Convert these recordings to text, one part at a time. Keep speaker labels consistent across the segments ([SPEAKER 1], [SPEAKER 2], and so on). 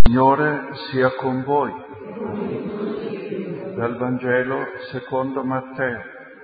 [SPEAKER 1] Signore sia con voi. Dal Vangelo secondo Matteo.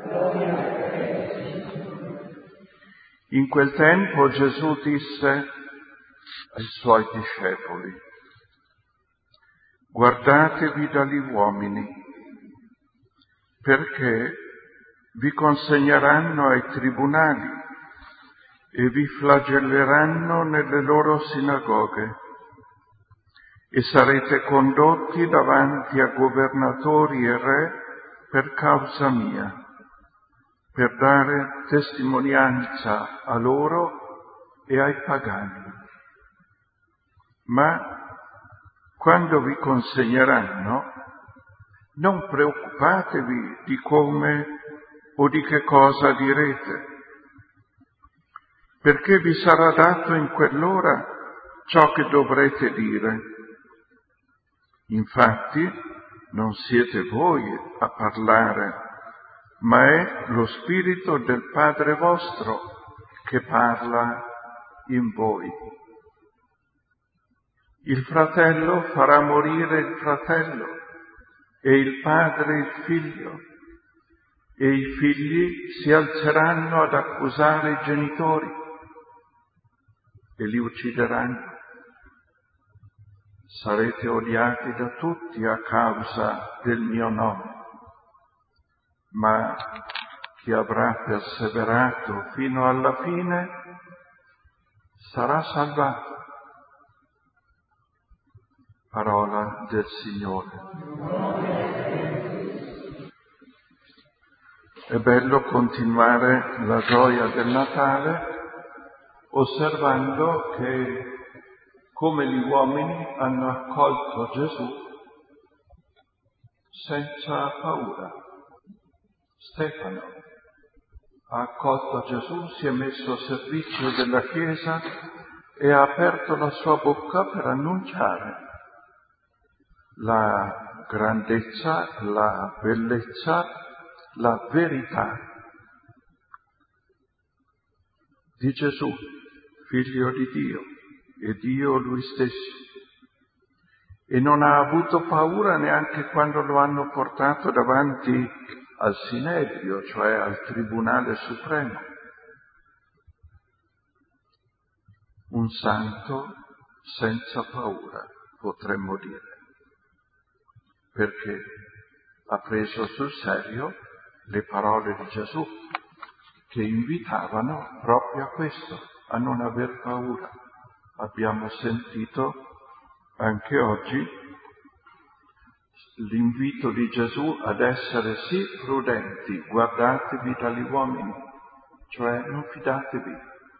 [SPEAKER 1] In quel tempo Gesù disse ai suoi discepoli: guardatevi dagli uomini, perché vi consegneranno ai tribunali e vi flagelleranno nelle loro sinagoghe. E sarete condotti davanti a governatori e re per causa mia, per dare testimonianza a loro e ai pagani. Ma quando vi consegneranno, non preoccupatevi di come o di che cosa direte, perché vi sarà dato in quell'ora ciò che dovrete dire. Infatti, non siete voi a parlare, ma è lo Spirito del Padre vostro che parla in voi. Il fratello farà morire il fratello, e il padre il figlio, e i figli si alzeranno ad accusare i genitori e li uccideranno. Sarete odiati da tutti a causa del mio nome, ma chi avrà perseverato fino alla fine sarà salvato. Parola del Signore. È bello continuare la gioia del Natale osservando che come gli uomini hanno accolto Gesù senza paura. Stefano ha accolto Gesù, si è messo a servizio della Chiesa e ha aperto la sua bocca per annunciare la grandezza, la bellezza, la verità di Gesù, figlio di Dio, e Dio lui stesso. E non ha avuto paura neanche quando lo hanno portato davanti al Sinedrio, cioè al Tribunale Supremo. Un santo senza paura, potremmo dire, perché ha preso sul serio le parole di Gesù, che invitavano proprio a questo, a non aver paura. Abbiamo sentito anche oggi l'invito di Gesù ad essere sì prudenti, guardatevi dagli uomini, cioè non fidatevi,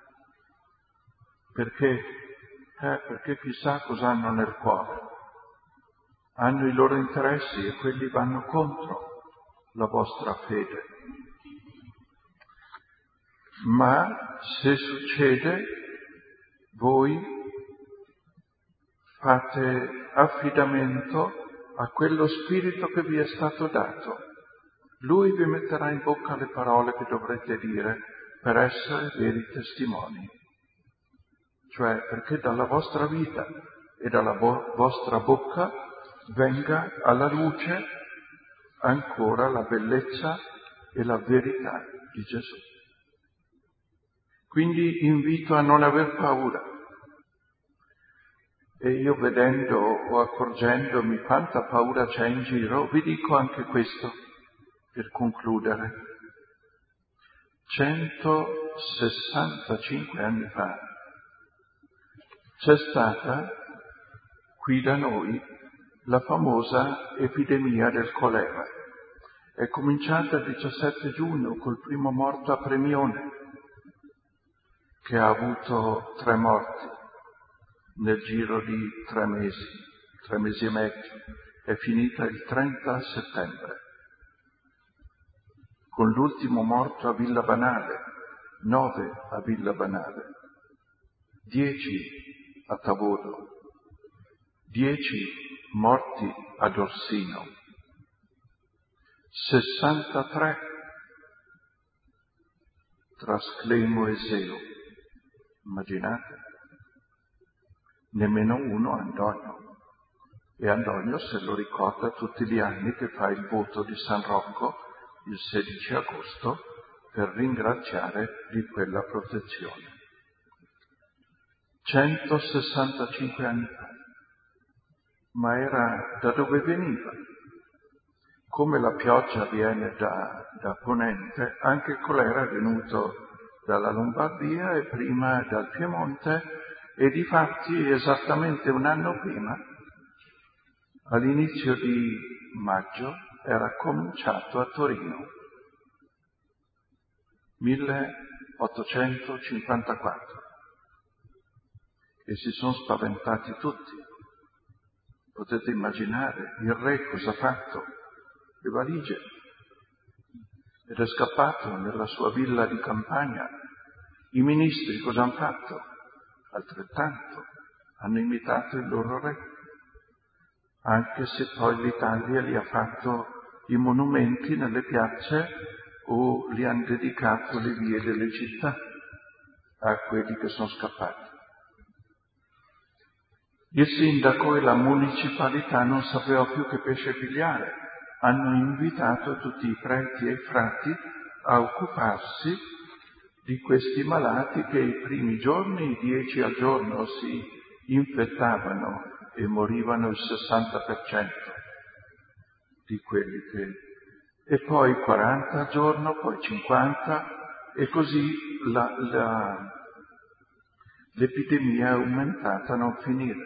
[SPEAKER 1] perché chissà cosa hanno nel cuore. Hanno i loro interessi e quelli vanno contro la vostra fede. Ma se succede, voi fate affidamento a quello spirito che vi è stato dato. Lui vi metterà in bocca le parole che dovrete dire per essere veri testimoni. Cioè perché dalla vostra vita e dalla vostra bocca venga alla luce ancora la bellezza e la verità di Gesù. Quindi invito a non aver paura. E io vedendo o accorgendomi quanta paura c'è in giro, vi dico anche questo per concludere. 165 anni fa c'è stata qui da noi la famosa epidemia del colera. È cominciata il 17 giugno col primo morto a Premione, che ha avuto 3 morti nel giro di 3 mesi e mezzo. È finita il 30 settembre, con l'ultimo morto a Villa Banale, 9 a Villa Banale, 10 a Tavodo, 10 morti ad Orsino, 63 tra Sclemo e Seo. Immaginate? Nemmeno uno a Antonio. E Antonio se lo ricorda tutti gli anni che fa il voto di San Rocco il 16 agosto per ringraziare di quella protezione. 165 anni fa. Ma era da dove veniva? Come la pioggia viene da ponente, anche il colera è venuto dalla Lombardia e prima dal Piemonte, e difatti esattamente un anno prima, all'inizio di maggio, era cominciato a Torino, 1854, e si sono spaventati tutti. Potete immaginare il re cosa ha fatto? Le valigie. Ed è scappato nella sua villa di campagna. I ministri cosa hanno fatto? Altrettanto. Hanno imitato il loro re. Anche se poi l'Italia gli ha fatto i monumenti nelle piazze o gli hanno dedicato le vie delle città a quelli che sono scappati. Il sindaco e la municipalità non sapeva più che pesce pigliare. Hanno invitato tutti i preti e i frati a occuparsi di questi malati che i primi giorni, 10 al giorno, si infettavano e morivano il 60% di quelli che... E poi 40 al giorno, poi 50, e così l'epidemia è aumentata a non finire.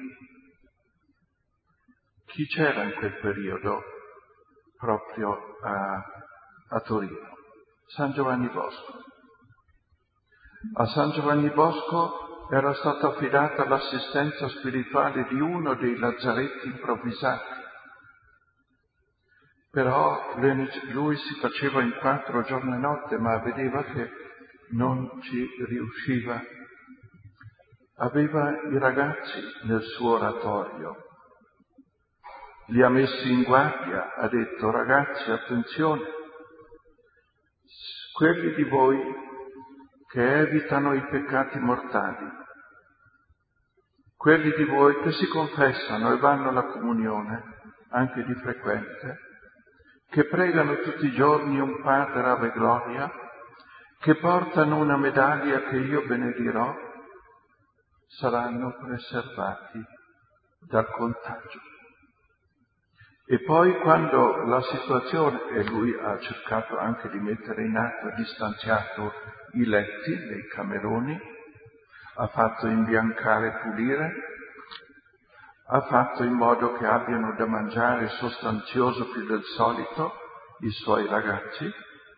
[SPEAKER 1] Chi c'era in quel periodo proprio a Torino? San Giovanni Bosco. A San Giovanni Bosco era stata affidata l'assistenza spirituale di uno dei lazzaretti improvvisati. Però lui si faceva in 4 giorno e notte, ma vedeva che non ci riusciva. Aveva i ragazzi nel suo oratorio, li ha messi in guardia, ha detto: ragazzi, attenzione, quelli di voi che evitano i peccati mortali, quelli di voi che si confessano e vanno alla comunione, anche di frequente, che pregano tutti i giorni un Padre Ave Gloria, che portano una medaglia che io benedirò, saranno preservati dal contagio. E poi quando la situazione, e lui ha cercato anche di mettere in atto, ha distanziato i letti nei cameroni, ha fatto imbiancare e pulire, ha fatto in modo che abbiano da mangiare sostanzioso più del solito i suoi ragazzi,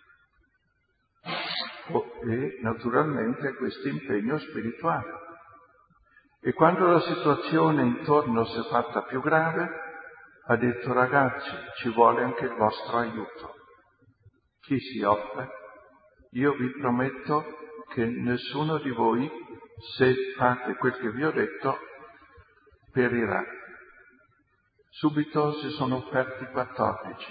[SPEAKER 1] e naturalmente questo impegno spirituale. E quando la situazione intorno si è fatta più grave, ha detto: ragazzi, ci vuole anche il vostro aiuto. Chi si offre? Io vi prometto che nessuno di voi, se fate quel che vi ho detto, perirà. Subito si sono offerti 14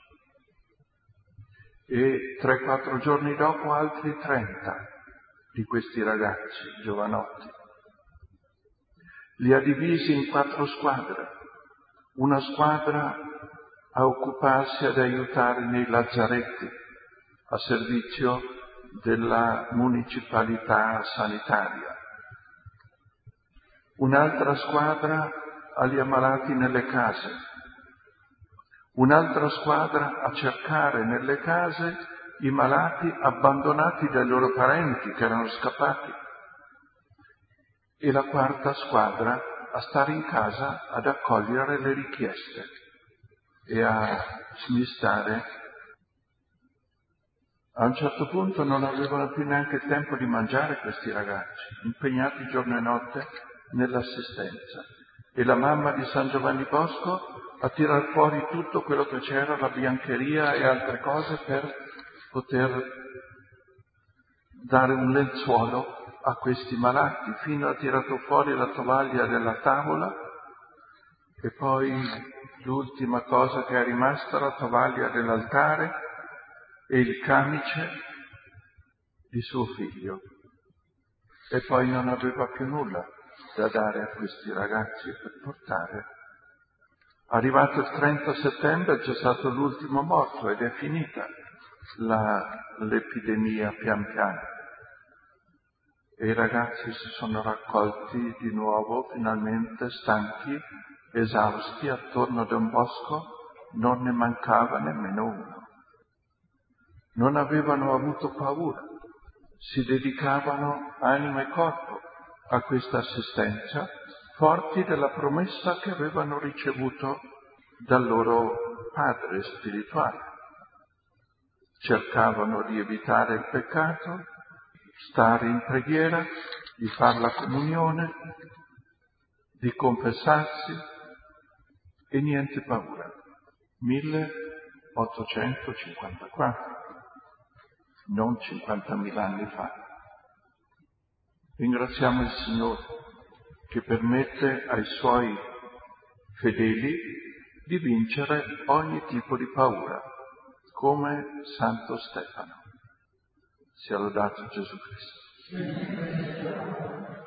[SPEAKER 1] e 3-4 giorni dopo altri 30 di questi ragazzi giovanotti. Li ha divisi in 4 squadre. Una squadra a occuparsi ad aiutare nei lazzaretti a servizio della municipalità sanitaria. Un'altra squadra agli ammalati nelle case. Un'altra squadra a cercare nelle case i malati abbandonati dai loro parenti che erano scappati. E la quarta squadra a stare in casa ad accogliere le richieste e a smistare. A un certo punto non avevano più neanche il tempo di mangiare questi ragazzi, impegnati giorno e notte nell'assistenza. E la mamma di San Giovanni Bosco a tirar fuori tutto quello che c'era, la biancheria e altre cose, per poter dare un lenzuolo a questi malati, fino a tirato fuori la tovaglia della tavola, e poi l'ultima cosa che è rimasta, la tovaglia dell'altare e il camice di suo figlio. E poi non aveva più nulla da dare a questi ragazzi per portare Arrivato il 30 settembre c'è stato l'ultimo morto ed è finita l'epidemia pian piano. E i ragazzi si sono raccolti di nuovo, finalmente stanchi, esausti, attorno ad un bosco, non ne mancava nemmeno uno. Non avevano avuto paura, si dedicavano anima e corpo a questa assistenza, forti della promessa che avevano ricevuto dal loro padre spirituale. Cercavano di evitare il peccato, stare in preghiera, di fare la comunione, di confessarsi e niente paura. 1854, non 50.000 anni fa. Ringraziamo il Signore che permette ai Suoi fedeli di vincere ogni tipo di paura, come Santo Stefano. Sia lodato Gesù Cristo.